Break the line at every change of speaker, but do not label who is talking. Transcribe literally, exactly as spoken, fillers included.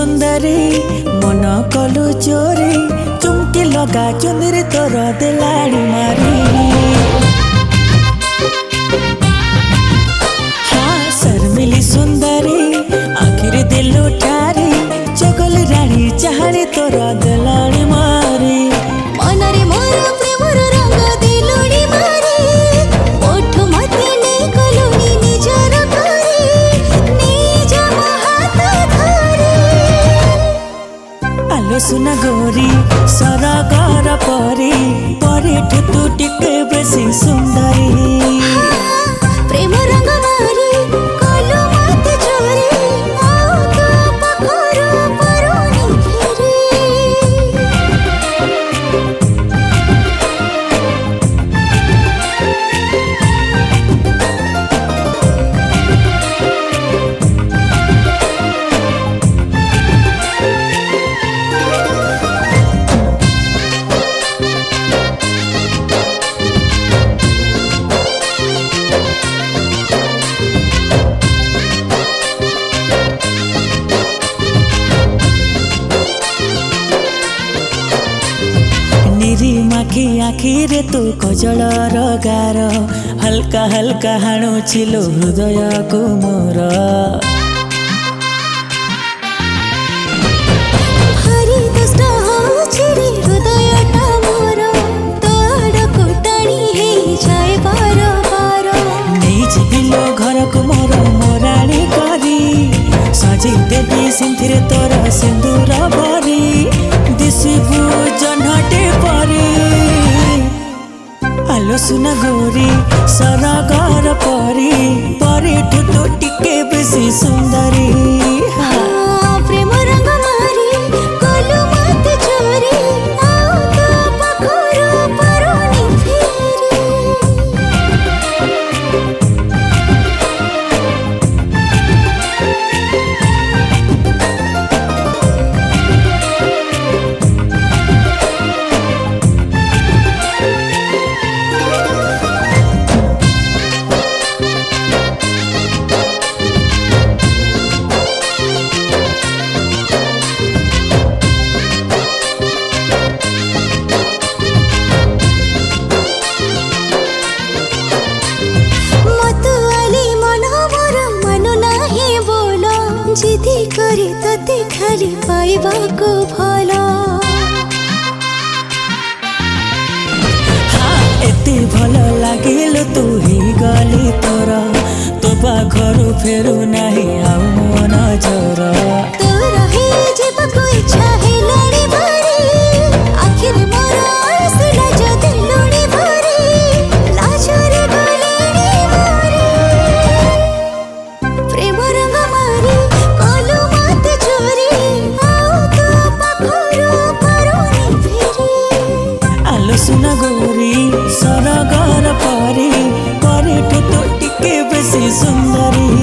सुंदरी मन कलु चोरी चुमकी लगा चुंदरी तोर दिलाड़ी मारी। हाँ शर्मिली सुंदरी आखिर दिल ठारी चगल रानी चाहनी तोर दिलाड़ी मारी।
मनरे मोर प्रेमर रंग दिलुड़ी मारी ओठ मते नै कलुनी निजर करी निज हाथ धरी।
आलो सुना गोरी सरगर परी परी ठुतु टिके बेसी सुंदरी।
प्रेम रंग मारी कलु मते चोरी आओ तो पखरु परुनी फेरी।
माखी आखिरे तू कजलर गार हल्का हल्का हाणुछिलो हृदय को मोर।
हरि दुष्ट होछि रे हृदयटा मोर तोड़को टाणी हे जाए पार पार।
नहीं जिबिलो घर को मोर मोराणी करी सजी देवी सिंथिरे तोर सिंदूर भरी दिशबू जनटे परी। आलो सुना गोरी सरगर परी परी ठुतु टिके बेसी सुंदरी।
हाँ प्रेम रंग मारी कलु मते चोरी आओ तो पखरु परुनी फेरी। जिदी करी तते खाली पाइबा को भला।
हाँ एते भल लागिल तू ही गली तोर तो पाखरु फेरु नाही आउ मो नजर।
तोर हे जीवको इच्छा हे लड़ी भरी आखिर मोर आसिला जदि लड़ी भरी लाजरे गलेनी मारी। प्रेम रंग मारी कलु मते चोरी आओ तो पखरु परुनी फेरी।
आलो सुना गोरी सरगर परी परी ठुतु टिके बेसी सुंदरी।